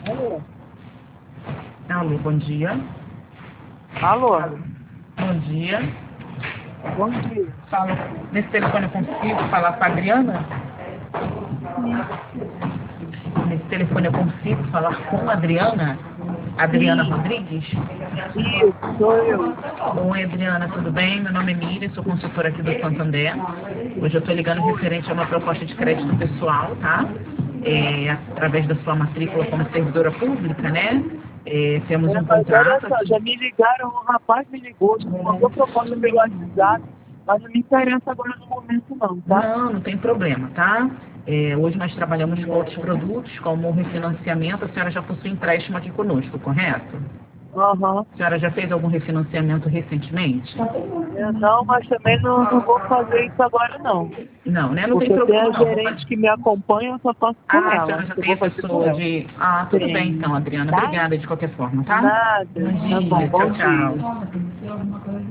Alô? Alô, bom dia. Alô? Bom dia. Bom dia. Falo, nesse telefone eu consigo falar com a Adriana? Nesse telefone eu consigo falar com a Adriana? Adriana Sim, Rodrigues? isso, sou eu. Oi, Adriana, tudo bem? Meu nome é Miriam, sou consultora aqui do Santander. Hoje eu estou ligando referente a uma proposta de crédito pessoal, tá? Através da sua matrícula como servidora pública, né? Temos um Mas olha contrato só, aqui. já me ligaram, um rapaz me ligou, já me mandou proposta pelo WhatsApp, mas não me interessa agora no momento não, tá? Não, não tem problema, tá? Hoje nós trabalhamos com outros produtos, como o refinanciamento. A senhora já possui empréstimo aqui conosco, correto? Aham. A senhora já fez algum refinanciamento recentemente? Eu não, mas também não vou fazer isso agora não. Não, né? Não tem Porque tem problema a não. gerente que me acompanha, eu só faço com A ela. senhora Acho já que eu tem vou a fazer com pessoa ela. de... Ah, tudo bem então, Tem, Adriana. tá? Obrigada de qualquer forma, tá? Nada. Bom Tá bom, dia. bom Tchau, dia. tchau.